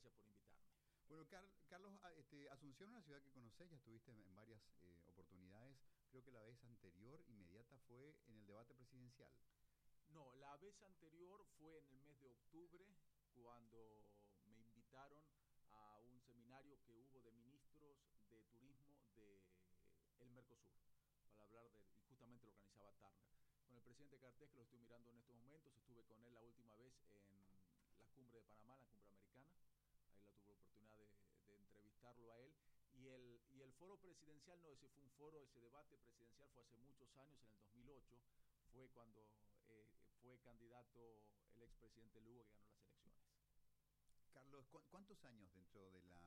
gracias por invitarme. Bueno, Carlos, Asunción es una ciudad que conocés, ya estuviste en varias oportunidades. Creo que la vez anterior, inmediata, fue en el debate presidencial. No, la vez anterior fue en el mes de octubre, cuando me invitaron a un seminario que hubo de ministros de turismo de el Mercosur, para hablar y justamente lo organizaba Turner. Con el presidente Cartés, que lo estoy mirando en estos momentos, estuve con él la última vez en la cumbre de Panamá, la cumbre americana. Ahí la tuve la oportunidad de entrevistarlo a él. Y el foro presidencial, no, ese fue un foro, ese debate presidencial fue hace muchos años, en el 2008, fue cuando fue candidato el expresidente Lugo, que ganó las elecciones. Carlos, ¿cuántos años dentro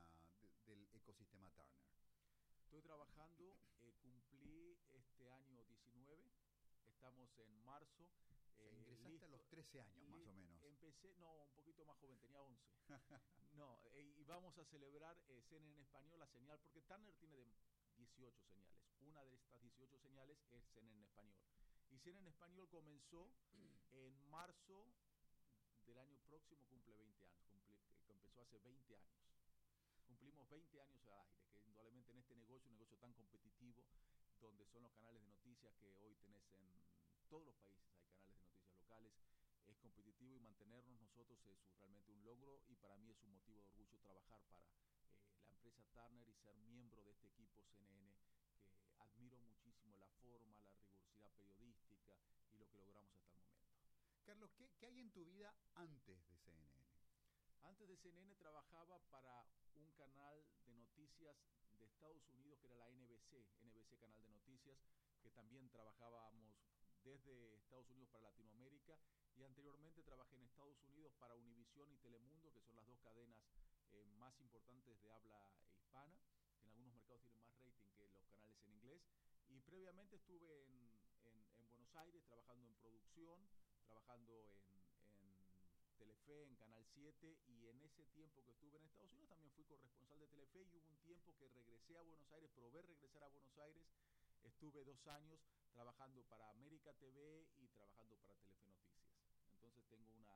del ecosistema Turner? Estoy trabajando, cumplí este año 19, estamos en marzo. O sea, ingresaste a los 13 años más o menos. Empecé, no, un poquito más joven, tenía 11. No, y vamos a celebrar CNN en español, la señal, porque Turner tiene de 18 señales. Una de estas 18 señales es CNN en español. Y CNN en español comenzó en marzo del año próximo, cumple 20 años, empezó hace 20 años. Cumplimos 20 años al aire, que indudablemente en este negocio, un negocio tan competitivo, donde son los canales de noticias que hoy tenés en todos los países, hay canales de noticias locales, es competitivo y mantenernos nosotros es realmente un logro, y para mí es un motivo de orgullo trabajar para la empresa Turner y ser miembro de este equipo CNN, que admiro muchísimo la forma, la rigurosidad periodística y lo que logramos hasta el momento. Carlos, ¿qué hay en tu vida antes de CNN? Antes de CNN trabajaba para un canal de noticias de Estados Unidos que era la NBC Canal de Noticias, que también trabajábamos desde Estados Unidos para Latinoamérica, y anteriormente trabajé en Estados Unidos para Univisión y Telemundo, que son las dos cadenas más importantes de habla hispana, que en algunos mercados tienen más rating que los canales en inglés, y previamente estuve en Buenos Aires trabajando en producción, trabajando en Telefe, en Canal 7, y en ese tiempo que estuve en Estados Unidos también fui corresponsal de Telefe, y hubo un tiempo que regresé a Buenos Aires, probé regresar a Buenos Aires, estuve 2 años trabajando para América TV y trabajando para Telefe Noticias. Entonces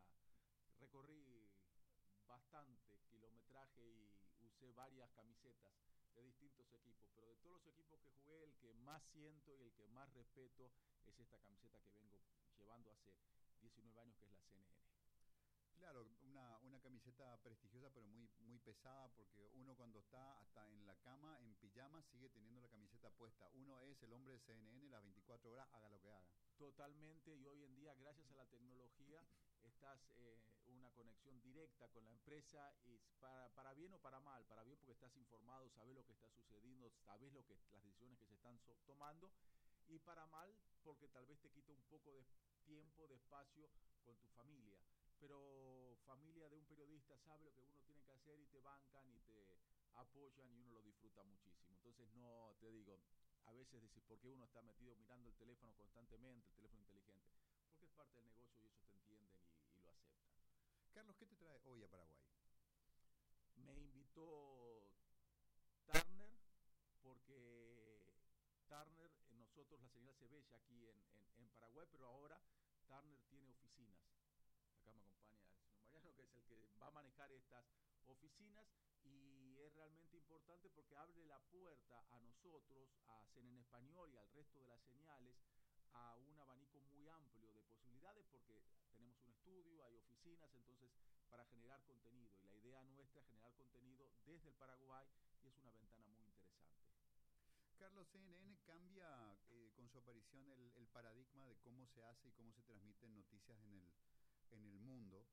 recorrí bastante kilometraje y usé varias camisetas de distintos equipos, pero de todos los equipos que jugué, el que más siento y el que más respeto es esta camiseta que vengo llevando hace 19 años, que es la CNN. Claro, una camiseta prestigiosa pero muy pesada, porque uno cuando está hasta en la cama, en pijama, sigue teniendo la camiseta puesta. Uno es el hombre de CNN las 24 horas, haga lo que haga. Totalmente, y hoy en día, gracias a la tecnología, estás una conexión directa con la empresa, y para bien o para mal. Para bien porque estás informado, sabes lo que está sucediendo, sabes las decisiones que se están tomando, y para mal porque tal vez te quita un poco de tiempo, de espacio con tu familia. Pero familia de un periodista sabe lo que uno tiene que hacer y te bancan y te apoyan, y uno lo disfruta muchísimo. Entonces, no te digo, a veces decís, ¿por qué uno está metido mirando el teléfono constantemente, el teléfono inteligente? Porque es parte del negocio y ellos te entienden y lo aceptan. Carlos, ¿qué te trae hoy a Paraguay? Me invitó Turner, porque Turner, nosotros la señal se ve ya aquí en Paraguay, pero ahora Turner tiene oficinas. Acá me acompaña el señor Mariano, que es el que va a manejar estas oficinas, y es realmente importante porque abre la puerta a nosotros, a CNN en español y al resto de las señales, a un abanico muy amplio de posibilidades, porque tenemos un estudio, hay oficinas, entonces para generar contenido, y la idea nuestra es generar contenido desde el Paraguay, y es una ventana muy interesante. Carlos, CNN cambia con su aparición el paradigma de cómo se hace y cómo se transmiten noticias en el mundo.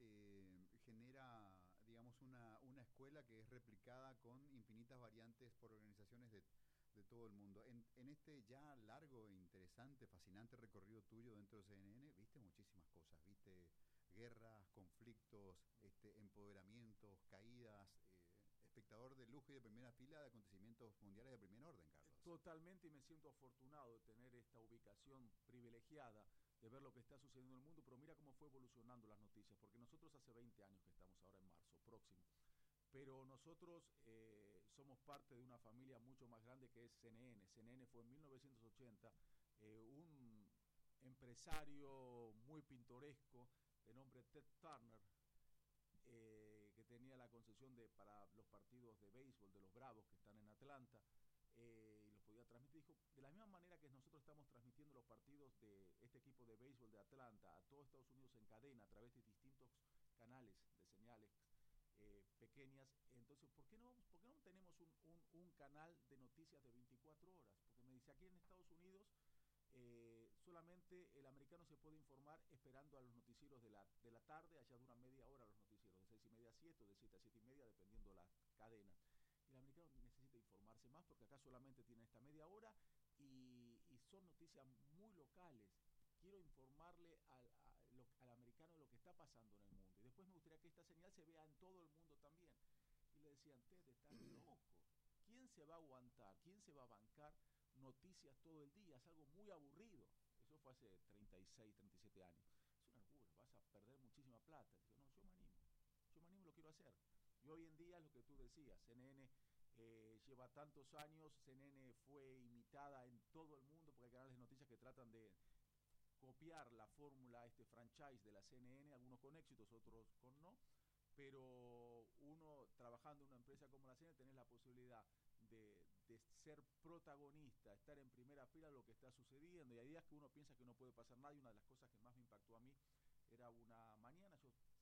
Genera, digamos, una escuela que es replicada con infinitas variantes por organizaciones de todo el mundo. En este ya largo, interesante, fascinante recorrido tuyo dentro de CNN, viste muchísimas cosas, viste guerras, conflictos, empoderamientos, caídas, espectador de lujo y de primera fila de acontecimientos mundiales de primer orden, Carlos. Totalmente, y me siento afortunado de tener esta ubicación privilegiada, de ver lo que está sucediendo en el mundo, pero mira cómo fue evolucionando las noticias, porque nosotros hace 20 años que estamos ahora en marzo próximo, pero nosotros somos parte de una familia mucho más grande que es CNN. CNN fue en 1980 un empresario muy pintoresco de nombre Ted Turner, que tenía la concesión para los partidos de béisbol de los Bravos que están en Atlanta, y los podía transmitir. Dijo, de la misma manera que nosotros estamos transmitiendo los partidos de este equipo de béisbol de Atlanta a todo Estados Unidos en cadena a través de distintos canales de señales pequeñas, entonces ¿por qué no tenemos un canal de noticias de 24 horas? Porque me dice, aquí en Estados Unidos solamente el americano se puede informar esperando a los noticieros de la tarde, allá duran media hora los noticieros, de 6:30 a 7 o de 7 a 7:30, dependiendo las cadenas. Y el americano necesita informarse más porque acá solamente tiene esta media hora y son noticias muy locales. Quiero informarle al americano de lo que está pasando en el mundo. Y después me gustaría que esta señal se vea en todo el mundo también. Y le decían, Ted, estás loco. ¿Quién se va a aguantar? ¿Quién se va a bancar noticias todo el día? Es algo muy aburrido. Eso fue hace 36, 37 años. Es una locura, vas a perder muchísima plata. Digo, no, yo me animo, lo quiero hacer. Y hoy en día es lo que tú decías, CNN lleva tantos años, CNN fue imitada en todo el mundo porque hay canales de noticias que tratan de copiar la fórmula, este franchise de la CNN, algunos con éxitos, otros con no, pero uno trabajando en una empresa como la CNN tenés la posibilidad de ser protagonista, estar en primera fila de lo que está sucediendo, y hay días que uno piensa que no puede pasar nada, y una de las cosas que más me impactó a mí era una mañana,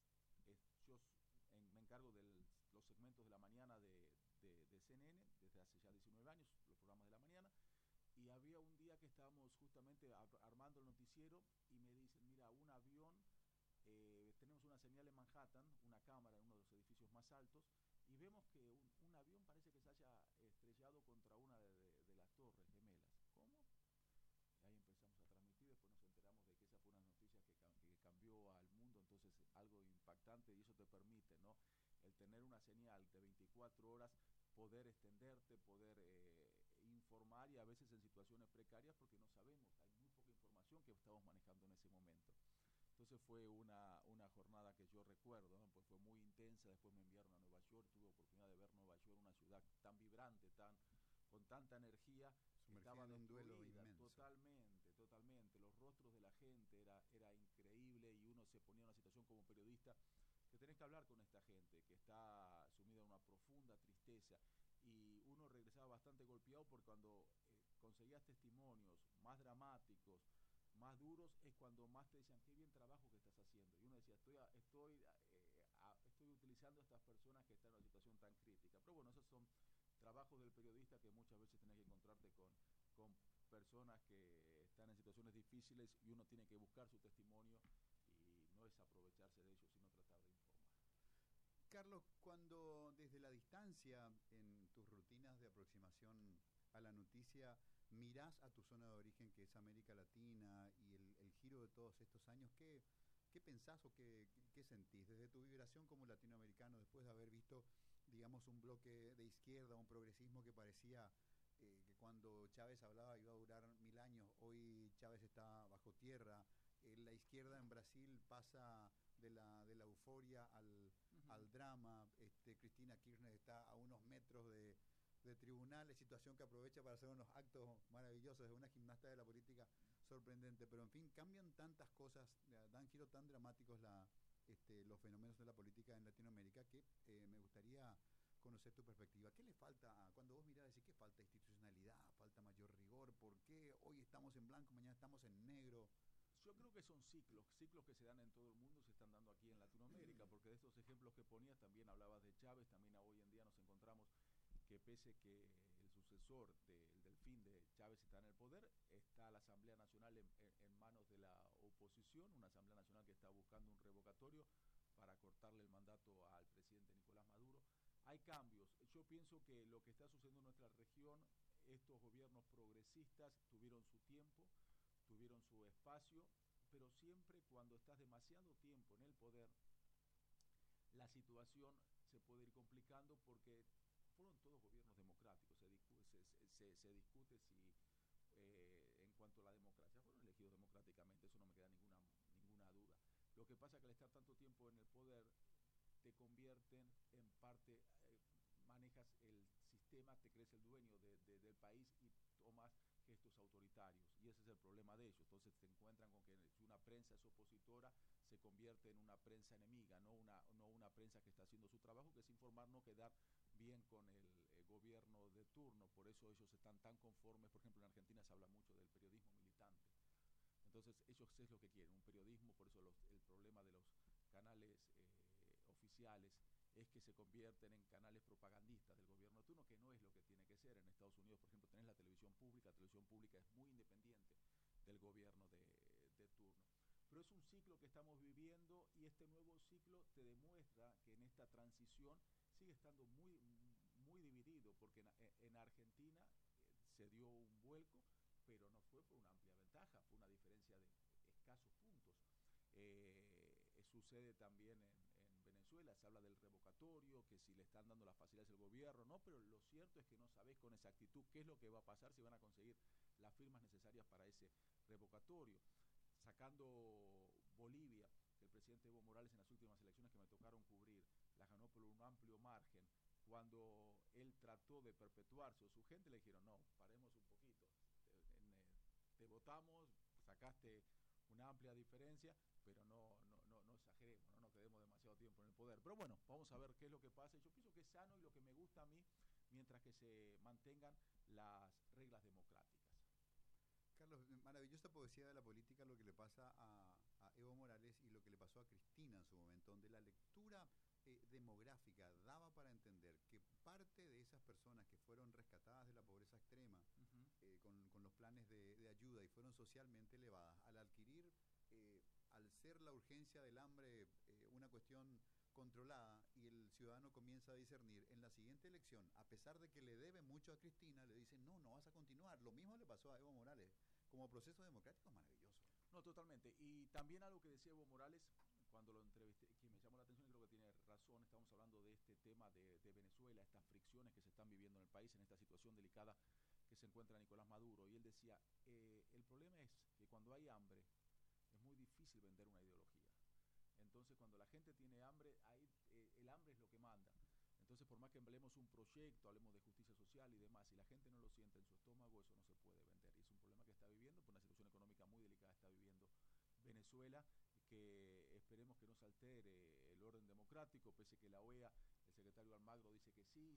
yo me encargo de los segmentos de la mañana de CNN desde hace ya 19 años, los programas de la mañana, y había un día que estábamos justamente armando el noticiero y me dicen, mira, un avión, tenemos una señal en Manhattan, una cámara en uno de los edificios más altos, y vemos que un avión parece que se haya estrellado contra una de las torres gemelas. ¿Cómo? Ahí empezamos a transmitir, después nos enteramos de que esa fue una noticia que cambió al mundo, entonces algo impactante, y eso te permite, ¿no?, el tener una señal de 24 horas, poder extenderte, poder informar, y a veces en situaciones precarias porque no sabemos, hay muy poca información que estamos manejando en ese momento. Entonces fue una jornada que yo recuerdo, ¿no?, pues fue muy intensa. Después me enviaron a Nueva York, tuve oportunidad de ver Nueva York, una ciudad tan vibrante, con tanta energía, estaba en un duelo destruida inmenso. totalmente, los rostros de la gente era increíble, y uno se ponía en una situación como periodista que tenés que hablar con esta gente que está sumida en una profunda tristeza, y uno regresaba bastante golpeado porque cuando conseguías testimonios más dramáticos, más duros, es cuando más te decían, qué bien trabajo que estás haciendo, y uno decía, estoy utilizando a estas personas que están en una situación tan crítica. Pero bueno, esos son trabajos del periodista, que muchas veces tenés que encontrarte con personas que están en situaciones difíciles, y uno tiene que buscar su testimonio, y no es aprovecharse de ellos, sino tratar de informar. Carlos, cuando desde la distancia en tus rutinas de aproximación a la noticia mirás a tu zona de origen, que es América Latina, y el giro de todos estos años, ¿qué pensás o qué sentís desde tu vibración como latinoamericano, después de haber visto, digamos, un bloque de izquierda, un progresismo que parecía que cuando Chávez hablaba iba a durar 1000 años, hoy Chávez está bajo tierra, la izquierda en Brasil pasa de la euforia al drama, Cristina Kirchner está a unos metros de tribunales, situación que aprovecha para hacer unos actos maravillosos, es una gimnasta de la política sorprendente, pero en fin, cambian tantas cosas, dan giros tan dramáticos los fenómenos de la política en Latinoamérica, que me gustaría conocer tu perspectiva. ¿Qué le falta, cuando vos mirás, decís que falta institucionalidad, falta mayor rigor? ¿Por qué hoy estamos en blanco, mañana estamos en negro? Yo creo que son ciclos que se dan en todo el mundo, se están dando aquí en Latinoamérica, porque de estos ejemplos que ponías, también hablabas de Chávez, también hoy en día nos encontramos que pese que el sucesor del Delfín de Chávez está en el poder, está la Asamblea Nacional en manos de la oposición, una Asamblea Nacional que está buscando un revocatorio para cortarle el mandato al presidente Nicolás Maduro. Hay cambios. Yo pienso que lo que está sucediendo en nuestra región, estos gobiernos progresistas tuvieron su tiempo, tuvieron su espacio, pero siempre cuando estás demasiado tiempo en el poder, la situación se puede ir complicando, porque fueron todos gobiernos democráticos. Se discute si en cuanto a la democracia fueron elegidos democráticamente, eso no me queda ninguna duda. Lo que pasa es que al estar tanto tiempo en el poder te convierten en parte, manejas el sistema, te crees el dueño del país y tomas gestos autoritarios, y ese es el problema de ellos. Entonces se encuentran con que si una prensa es opositora, se convierte en una prensa enemiga, no una una prensa que está haciendo su trabajo, que es informar, no quedar bien con el gobierno de turno. Por eso ellos están tan conformes. Por ejemplo, en Argentina se habla mucho del periodismo militante. Entonces ellos es lo que quieren, un periodismo. Por eso el problema de los canales oficiales es que se convierten en canales propagandistas del gobierno de turno, que no es lo que tiene que ser. En Estados Unidos, por ejemplo, tenés la televisión pública es muy independiente del gobierno de turno. Pero es un ciclo que estamos viviendo, y este nuevo ciclo te demuestra que en esta transición sigue estando muy dividido, porque en Argentina se dio un vuelco, pero no fue por una amplia ventaja, fue una diferencia de escasos puntos. Sucede también en Venezuela, se habla del revocatorio, que si le están dando las facilidades al gobierno, no, pero lo cierto es que no sabés con exactitud qué es lo que va a pasar, si van a conseguir las firmas necesarias para ese revocatorio. Sacando Bolivia, que el presidente Evo Morales en las últimas elecciones que me tocaron cubrir, las ganó por un amplio margen. Cuando él trató de perpetuarse, o su gente le dijeron, no, paremos un poquito, te votamos, sacaste una amplia diferencia, pero no exageremos, no nos quedemos demasiado tiempo en el poder. Pero bueno, vamos a ver qué es lo que pasa. Yo pienso que es sano, y lo que me gusta a mí, mientras que se mantengan las reglas democráticas. Carlos, maravillosa poesía de la política, lo que le pasa a Evo Morales y lo que le pasó a Cristina en su momento, donde la lectura demográfica daba para entender que parte de esas personas que fueron rescatadas de la pobreza extrema con los planes de ayuda y fueron socialmente elevadas, al adquirir, al ser la urgencia del hambre una cuestión controlada, y el ciudadano comienza a discernir, en la siguiente elección, a pesar de que le debe mucho a Cristina, le dicen, no vas a continuar. Lo mismo le pasó a Evo Morales. Como proceso democrático es maravilloso. No, totalmente. Y también algo que decía Evo Morales, cuando lo entrevisté, que me llamó la atención, y creo que tiene razón, estamos hablando de este tema de Venezuela, estas fricciones que se están viviendo en el país, en esta situación delicada que se encuentra Nicolás Maduro. Y él decía, el problema es que cuando hay hambre, es muy difícil vender una ideología. Entonces, cuando la gente tiene hambre, el hambre es lo que manda. Entonces, por más que hablemos un proyecto, hablemos de justicia social y demás, si la gente no lo siente en su estómago, eso no se puede vender. Y es un problema que está viviendo, por una situación económica muy delicada está viviendo Venezuela, que esperemos que no se altere el orden democrático, pese que la OEA, el secretario Almagro dice que sí,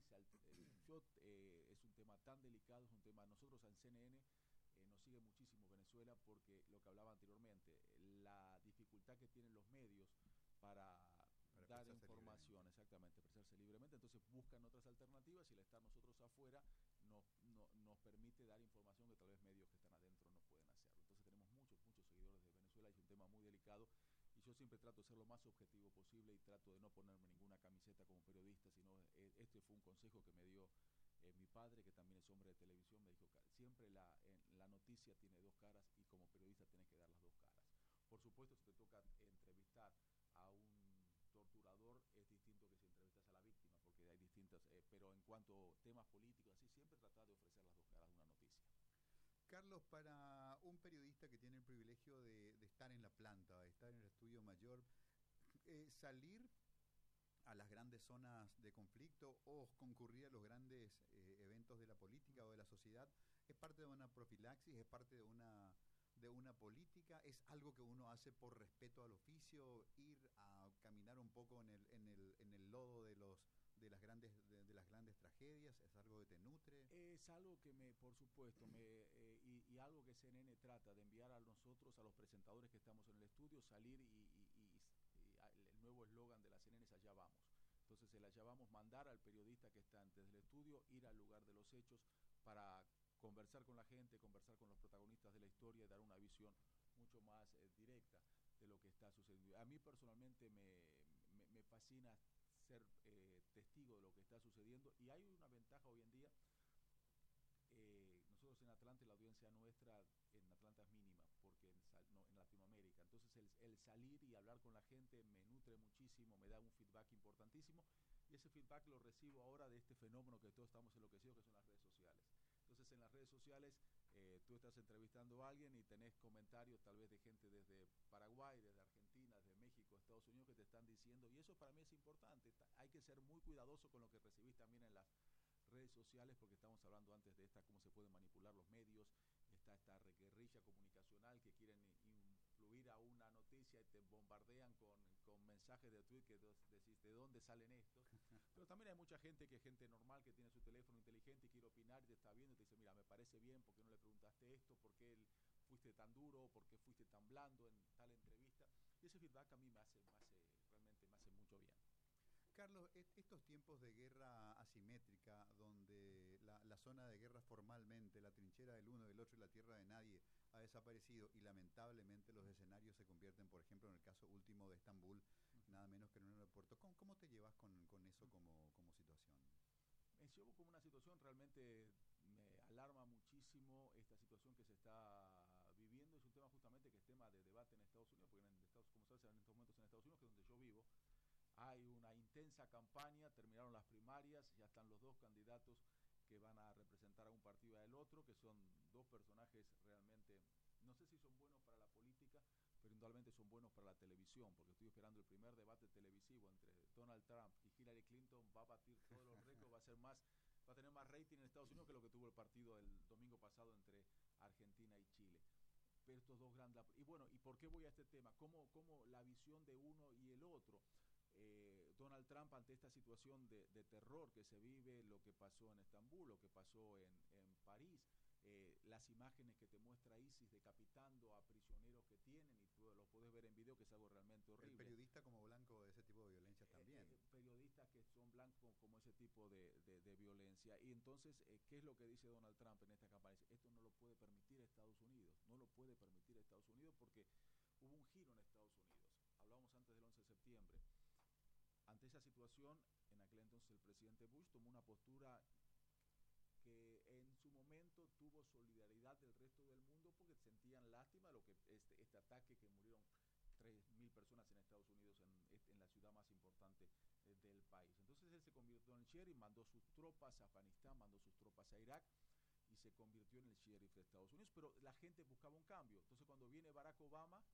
es un tema tan delicado, es un tema, nosotros en CNN nos sigue muchísimo Venezuela, porque lo que hablaba anteriormente, la dificultad que tienen los medios para dar información, libremente. Exactamente, expresarse libremente. Entonces buscan otras alternativas, y al estar nosotros afuera nos permite dar información que tal vez medios que están adentro no pueden hacerlo. Entonces tenemos muchos seguidores de Venezuela, y es un tema muy delicado, y yo siempre trato de ser lo más objetivo posible, y trato de no ponerme ninguna camiseta como periodista, sino este fue un consejo que me dio mi padre, que también es hombre de televisión. Me dijo, siempre la noticia tiene dos caras, y como periodista tenés que dar las dos caras. Por supuesto, si te toca entrevistar a un torturador, es distinto que si entrevistas a la víctima, porque hay distintas, pero en cuanto a temas políticos, así, siempre tratar de ofrecer las dos caras de una noticia. Carlos, para un periodista que tiene el privilegio de estar en la planta, de estar en el estudio mayor, salir a las grandes zonas de conflicto o concurrir a los grandes eventos de la política o de la sociedad, es parte de una profilaxis, es parte de una política, es algo que uno hace por respeto al oficio, ir a caminar un poco en el lodo de las grandes tragedias, es algo que te nutre. Es algo que por supuesto, y algo que CNN trata de enviar a nosotros, a los presentadores que estamos en el estudio, salir el nuevo eslogan de la CNN es allá vamos. Entonces el allá vamos, mandar al periodista que está desde el estudio, ir al lugar de los hechos para conversar con la gente, conversar con los protagonistas de la historia, y dar una visión mucho más directa de lo que está sucediendo. A mí personalmente me fascina ser testigo de lo que está sucediendo, y hay una ventaja hoy en día. Nosotros en Atlanta, la audiencia nuestra en Atlanta es mínima, porque en Latinoamérica. Entonces el salir y hablar con la gente me nutre muchísimo, me da un feedback importantísimo, y ese feedback lo recibo ahora de este fenómeno que todos estamos enloquecidos, que son las redes sociales. Entonces en las redes sociales tú estás entrevistando a alguien y tenés comentarios tal vez de gente desde Paraguay, desde Argentina, desde México, Estados Unidos, que te están diciendo, y eso para mí es importante. Hay que ser muy cuidadoso con lo que recibís también en las redes sociales, porque estamos hablando antes de cómo se pueden manipular los medios. Está esta guerrilla comunicacional que quieren influir a una noticia y te bombardean con mensajes de tweet que decís, ¿de dónde salen estos. Pero también hay mucha gente que es gente normal, que tiene su teléfono inteligente y quiere opinar y te está viendo y te dice, mira, me parece bien, ¿por qué no le preguntaste esto? ¿Por qué fuiste tan duro? ¿Por qué fuiste tan blando en tal entrevista? Y ese feedback a mí realmente me hace mucho bien. Carlos, estos tiempos de guerra asimétrica, donde la zona de guerra formalmente, la trinchera del uno, del otro y la tierra de nadie ha desaparecido y lamentablemente los escenarios se convierten, por ejemplo, en el caso último de Estambul, nada menos que en un aeropuerto. ¿Cómo te llevas con eso como situación? Me llevo como una situación, realmente me alarma muchísimo esta situación que se está viviendo. Es un tema justamente que es tema de debate en Estados Unidos, porque como sabes, en estos momentos en Estados Unidos, que es donde yo vivo, hay una intensa campaña, terminaron las primarias, ya están los dos candidatos que van a representar a un partido y al otro, que son dos personajes realmente, no sé si son buenos para la política, pero indudablemente son buenos para la televisión, porque estoy esperando el primer debate televisivo entre Donald Trump y Hillary Clinton, va a batir todos los récords, va a tener más rating en Estados Unidos que lo que tuvo el partido el domingo pasado entre Argentina y Chile. Pero estos dos grandes... Y bueno, ¿y por qué voy a este tema? ¿Cómo la visión de uno y el otro? Donald Trump, ante esta situación de terror que se vive, lo que pasó en Estambul, lo que pasó en París, las imágenes que te muestra ISIS decapitando a prisioneros que tienen, y tú lo puedes ver en video, que es algo realmente horrible. El periodista como blanco de ese tipo de violencia también. Periodistas que son blancos como ese tipo de violencia. Y entonces, ¿qué es lo que dice Donald Trump en esta campaña? Dice, esto no lo puede permitir Estados Unidos, no lo puede permitir Estados Unidos, porque hubo un giro en Estados Unidos. Hablábamos antes del 11 de septiembre. Ante esa situación, en aquel entonces el presidente Bush tomó una postura que en su momento tuvo solidaridad del resto del mundo, porque sentían lástima de lo que este ataque, que murieron 3.000 personas en Estados Unidos, en la ciudad más importante del país. Entonces él se convirtió en el sheriff, mandó sus tropas a Afganistán, mandó sus tropas a Irak y se convirtió en el sheriff de Estados Unidos, pero la gente buscaba un cambio. Entonces cuando viene Barack Obama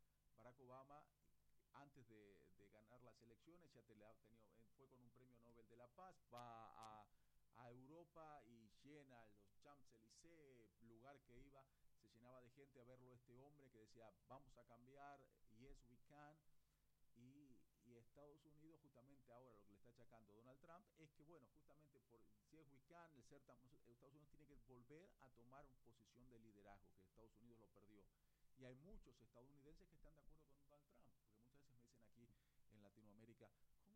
antes de ganar las elecciones, fue con un premio Nobel de la Paz, va a Europa y llena los Champs-Élysées, lugar que iba, se llenaba de gente a verlo, este hombre que decía, vamos a cambiar, yes we can. Y Estados Unidos, justamente ahora lo que le está achacando Donald Trump es que, bueno, justamente por yes we can, Estados Unidos tiene que volver a tomar una posición de liderazgo, que Estados Unidos lo perdió. Y hay muchos estadounidenses que están de acuerdo con Donald Trump, porque muchas veces me dicen aquí en Latinoamérica,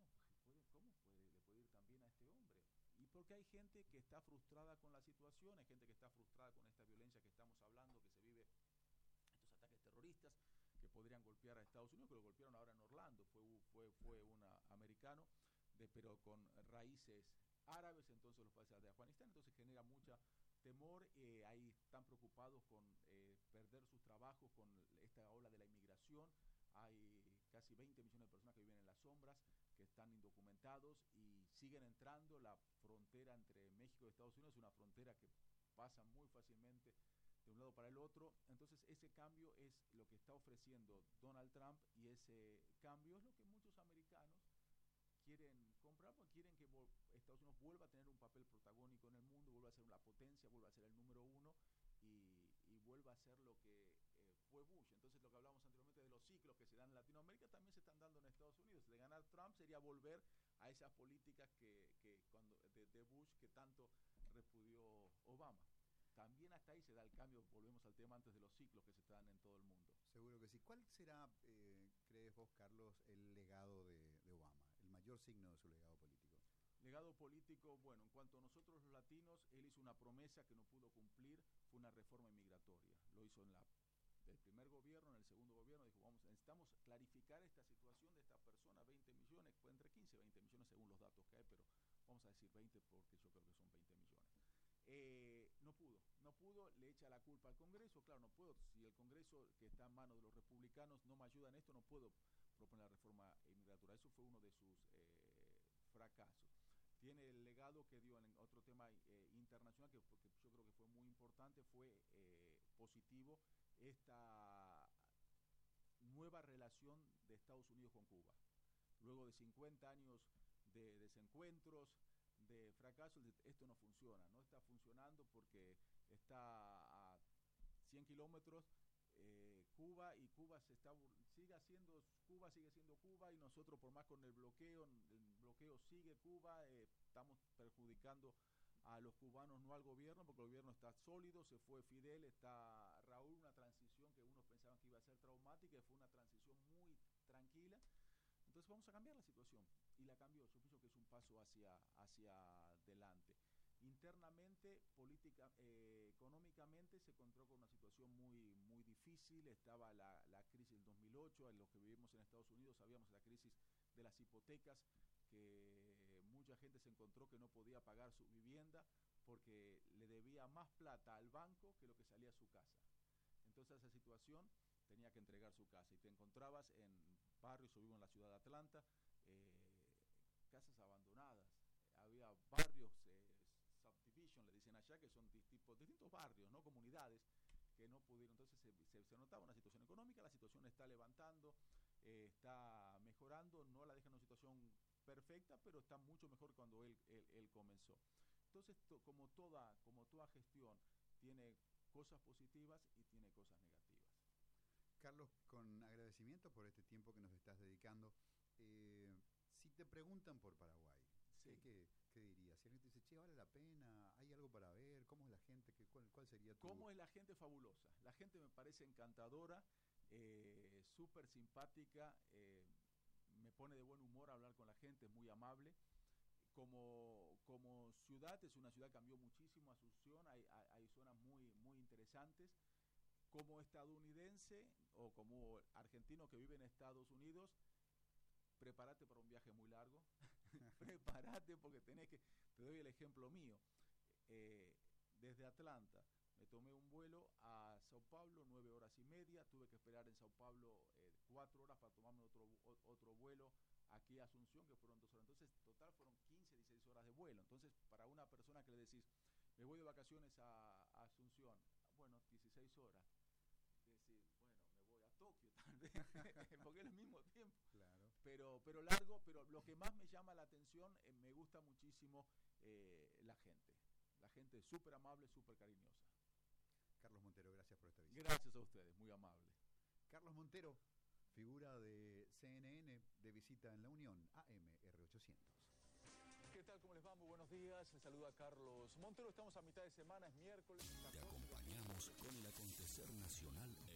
le puede ir tan bien a este hombre? Y porque hay gente que está frustrada con la situación, hay gente que está frustrada con esta violencia que estamos hablando, que se vive, estos ataques terroristas que podrían golpear a Estados Unidos, que lo golpearon ahora en Orlando, fue un americano, pero con raíces árabes, entonces los países de Afganistán, entonces genera mucha temor, ahí están preocupados con perder sus trabajos, con esta ola de la inmigración. Hay casi 20 millones de personas que viven en las sombras, que están indocumentados y siguen entrando. La frontera entre México y Estados Unidos es una frontera que pasa muy fácilmente de un lado para el otro. Entonces ese cambio es lo que está ofreciendo Donald Trump, y ese cambio es lo que muchos americanos quieren comprar, porque quieren que Estados Unidos vuelva a tener un papel protagónico en el mundo, vuelva a ser una potencia, vuelva a ser el número uno, y vuelva a ser lo que fue Bush. Entonces lo que hablábamos anteriormente de los ciclos que se dan en Latinoamérica también se están dando en Estados Unidos. De ganar Trump sería volver a esas políticas que cuando de Bush, que tanto repudió Obama. También hasta ahí se da el cambio, volvemos al tema antes de los ciclos que se dan en todo el mundo. Seguro que sí. ¿Cuál será, crees vos, Carlos, el legado de Obama, el mayor signo de su legado político? Legado político, bueno, en cuanto a nosotros los latinos, él hizo una promesa que no pudo cumplir, fue una reforma inmigratoria. Lo hizo del primer gobierno, en el segundo gobierno, dijo, necesitamos clarificar esta situación de estas personas, 20 millones, entre 15 y 20 millones según los datos que hay, pero vamos a decir 20 porque yo creo que son 20 millones. No pudo, le echa la culpa al Congreso, claro, no puedo, si el Congreso, que está en manos de los republicanos, no me ayuda en esto, no puedo proponer la reforma inmigratoria. Eso fue uno de sus fracasos. Tiene el legado que dio en otro tema internacional, porque yo creo que fue muy importante, fue positivo, esta nueva relación de Estados Unidos con Cuba. Luego de 50 años de desencuentros, de fracasos, esto no funciona, no está funcionando porque está a 100 kilómetros Cuba, y sigue siendo Cuba, y nosotros, por más con el bloqueo sigue Cuba, estamos perjudicando a los cubanos, no al gobierno, porque el gobierno está sólido, se fue Fidel, está Raúl, una transición que unos pensaban que iba a ser traumática, y fue una transición muy tranquila. Entonces vamos a cambiar la situación, y la cambió. Yo pienso que es un paso hacia adelante. Internamente, económicamente se encontró con una situación muy difícil. Estaba la crisis del 2008, en los que vivimos en Estados Unidos sabíamos la crisis de las hipotecas, que mucha gente se encontró que no podía pagar su vivienda porque le debía más plata al banco que lo que salía a su casa. Entonces esa situación tenía que entregar su casa, y te encontrabas en barrios, yo vivo en la ciudad de Atlanta, casas abandonadas. Había barrios, subdivision le dicen allá, que son distintos barrios, no comunidades, que no pudieron. Entonces se notaba una situación económica. La situación está levantando, está mejorando, no la deja en una situación perfecta, pero está mucho mejor cuando él comenzó. Entonces, como toda gestión, tiene cosas positivas y tiene cosas negativas. Carlos, con agradecimiento por este tiempo que nos estás dedicando, si te preguntan por Paraguay, sí. ¿qué dirías? Si alguien te dice, che, ¿vale la pena? ¿Hay algo para ver? ¿Cómo es la gente? ¿Cuál sería tu...? ¿Cómo es la gente? Fabulosa. La gente me parece encantadora, súper simpática, me pone de buen humor hablar con la gente, es muy amable. Como ciudad, es una ciudad que cambió muchísimo. Asunción, hay zonas muy interesantes. Como estadounidense o como argentino que vive en Estados Unidos, prepárate para un viaje muy largo. Prepárate, porque te doy el ejemplo mío. Desde Atlanta me tomé un vuelo a Sao Paulo, 9 horas y media. Tuve que esperar en Sao Paulo 4 horas para tomarme otro vuelo aquí a Asunción, que fueron 2 horas. Entonces, total fueron 15, 16 horas de vuelo. Entonces, para una persona que le decís, me voy de vacaciones a Asunción, bueno, 16 horas. Decir, bueno, me voy a Tokio tal vez, porque es el mismo tiempo. Claro. Pero largo. Pero lo que más me llama la atención, me gusta muchísimo la gente. La gente es súper amable, súper cariñosa. Carlos Montero, gracias por esta visita. Gracias a ustedes, muy amable. Carlos Montero, figura de CNN, de visita en La Unión, AMR800. ¿Qué tal? ¿Cómo les va? Muy buenos días. Les saluda Carlos Montero. Estamos a mitad de semana, es miércoles. Te acompañamos con el acontecer nacional